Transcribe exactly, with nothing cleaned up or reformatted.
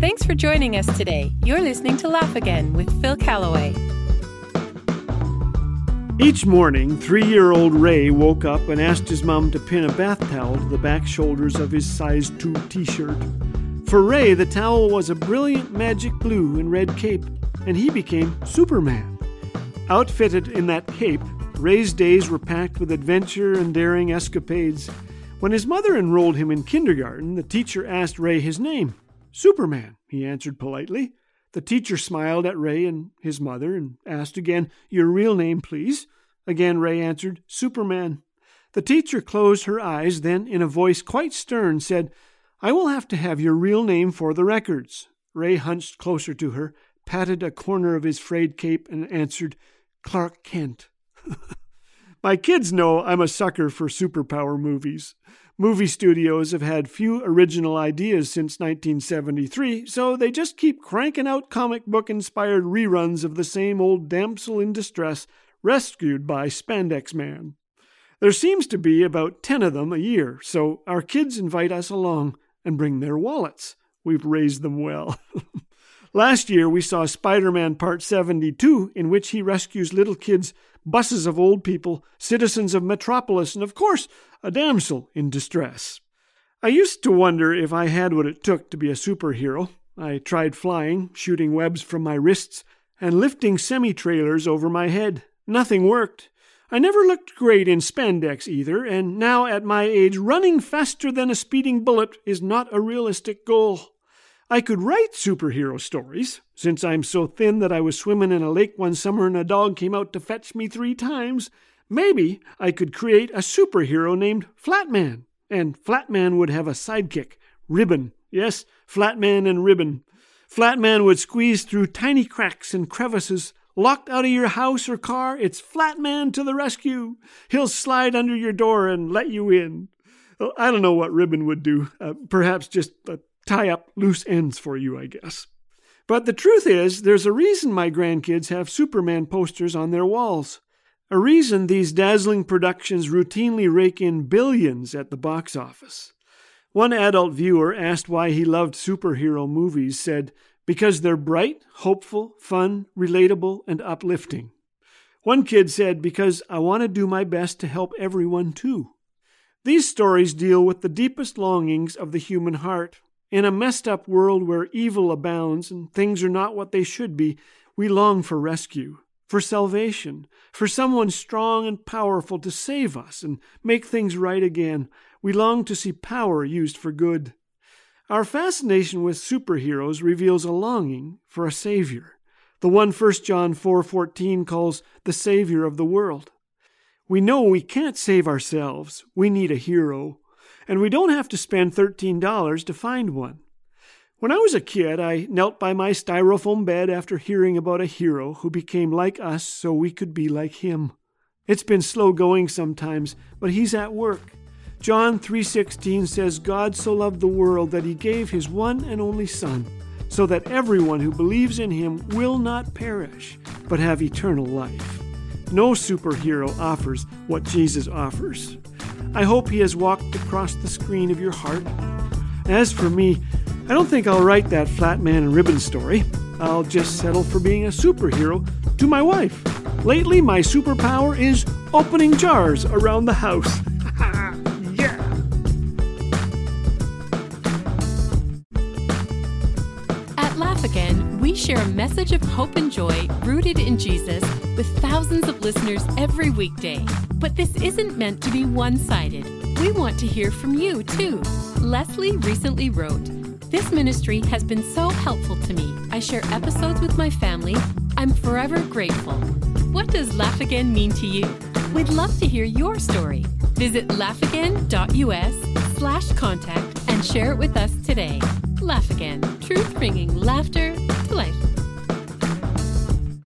Thanks for joining us today. You're listening to Laugh Again with Phil Callaway. Each morning, three-year-old Ray woke up and asked his mom to pin a bath towel to the back shoulders of his size two t-shirt. For Ray, the towel was a brilliant magic blue and red cape, and he became Superman. Outfitted in that cape, Ray's days were packed with adventure and daring escapades. When his mother enrolled him in kindergarten, the teacher asked Ray his name. Superman, he answered politely. The teacher smiled at Ray and his mother and asked again, "Your real name, please?" Again, Ray answered, "Superman." The teacher closed her eyes, then, in a voice quite stern, said, "I will have to have your real name for the records." Ray hunched closer to her, patted a corner of his frayed cape, and answered, "Clark Kent." My kids know I'm a sucker for superpower movies. Movie studios have had few original ideas since nineteen seventy-three, so they just keep cranking out comic book-inspired reruns of the same old damsel in distress rescued by Spandex Man. There seems to be about ten of them a year, so our kids invite us along and bring their wallets. We've raised them well. Last year we saw Spider-Man Part seventy-two, in which he rescues little kids, buses of old people, citizens of Metropolis, and of course, a damsel in distress. I used to wonder if I had what it took to be a superhero. I tried flying, shooting webs from my wrists, and lifting semi-trailers over my head. Nothing worked. I never looked great in spandex either, and now at my age, running faster than a speeding bullet is not a realistic goal. I could write superhero stories, since I'm so thin that I was swimming in a lake one summer and a dog came out to fetch me three times. Maybe I could create a superhero named Flatman, and Flatman would have a sidekick, Ribbon. Yes, Flatman and Ribbon. Flatman would squeeze through tiny cracks and crevices. Locked out of your house or car, it's Flatman to the rescue. He'll slide under your door and let you in. Well, I don't know what Ribbon would do. Uh, perhaps just uh, tie up loose ends for you, I guess. But the truth is, there's a reason my grandkids have Superman posters on their walls. A reason these dazzling productions routinely rake in billions at the box office. One adult viewer asked why he loved superhero movies, said, "Because they're bright, hopeful, fun, relatable, and uplifting." One kid said, "Because I want to do my best to help everyone too." These stories deal with the deepest longings of the human heart. In a messed up world where evil abounds and things are not what they should be, we long for rescue, for salvation, for someone strong and powerful to save us and make things right again. We long to see power used for good. Our fascination with superheroes reveals a longing for a savior, the one First John four fourteen calls the Savior of the world. We know we can't save ourselves. We need a hero. And we don't have to spend thirteen dollars to find one. When I was a kid, I knelt by my styrofoam bed after hearing about a hero who became like us so we could be like him. It's been slow going sometimes, but he's at work. John three sixteen says, "God so loved the world that he gave his one and only Son, so that everyone who believes in him will not perish, but have eternal life." No superhero offers what Jesus offers. I hope he has walked across the screen of your heart. As for me, I don't think I'll write that Flatman and Ribbon story. I'll just settle for being a superhero to my wife. Lately, my superpower is opening jars around the house. Yeah! At Laugh Again, we share a message of hope and joy rooted in Jesus with thousands of listeners every weekday. But this isn't meant to be one-sided. We want to hear from you, too. Leslie recently wrote, "This ministry has been so helpful to me. I share episodes with my family. I'm forever grateful." What does Laugh Again mean to you? We'd love to hear your story. Visit laughagain.us slash contact and share it with us today. Laugh Again, truth bringing laughter to life.